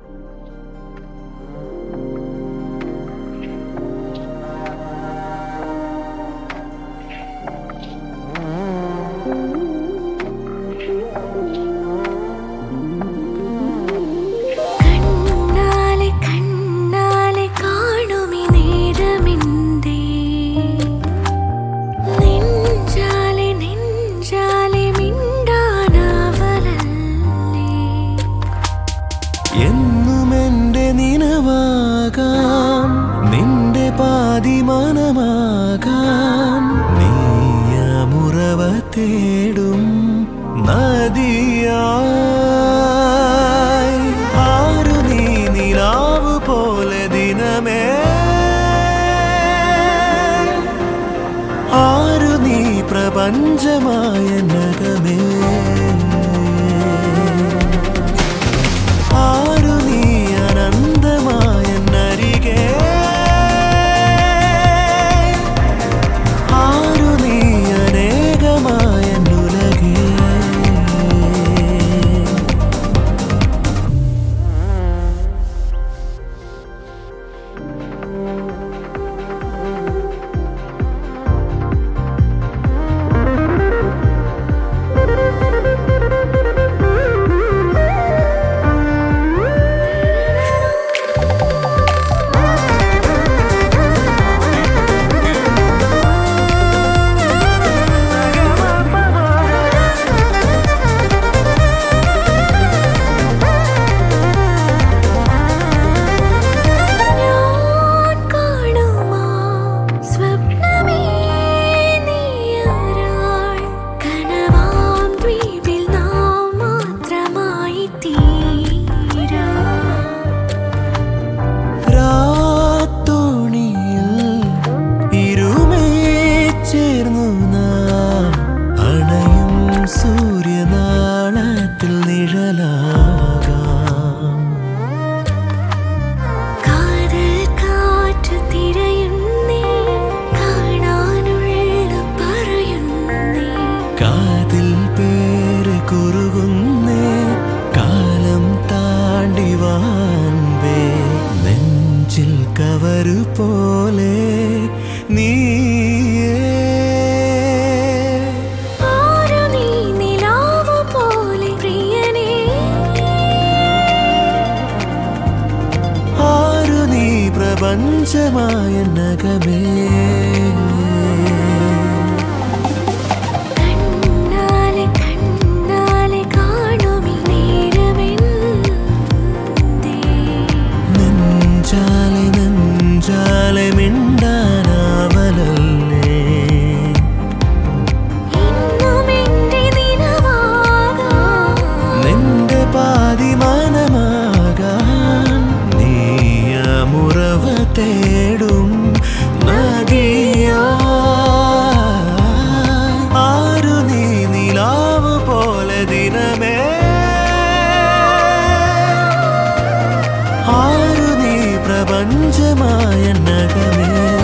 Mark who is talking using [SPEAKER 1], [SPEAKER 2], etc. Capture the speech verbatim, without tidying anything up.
[SPEAKER 1] നിന്റെ പാതിമാനമാകാൻ നീയാമുറവ തേടും നദിയായി ആരു നീ നിലാവ് പോലെ ദിനമേ ആരു നീ പ്രപഞ്ചമായ നഗമേ ആരു നീ അനന്തമായ നരികെ ആരു നീ അനേകമായ നുലകേ സൂര്യനാളത്തിൽ നിഴലാകാം
[SPEAKER 2] കാതൽ കാറ്റ് തിരയുന്നേ കാണാനുള്ള പറയുന്നേ
[SPEAKER 1] കാതിൽ പേര് കുറുകുന്നേ കാലം താണ്ടി വാൻപേ നെഞ്ചിൽ കവരു പോലെ നീ പ്രപഞ്ചമായ നഗമേ
[SPEAKER 2] കണ്ണാലെ കണ്ണാലെ കാണുമി നേരമെന്തേ
[SPEAKER 1] നെഞ്ചാലെ നെഞ്ചാലെ മിണ്ടാനാവലല്ലേ
[SPEAKER 2] ഇന്നും എന്റെ നിനവാകാം
[SPEAKER 1] നിന്റെ പാതിമാനമാകാൻ നീയാമുറവ തേടും നദിയായി ആരു നീ നിലാവ് പോലെ ദിനമേ ആരു നീ പ്രപഞ്ചമായ നഗമേ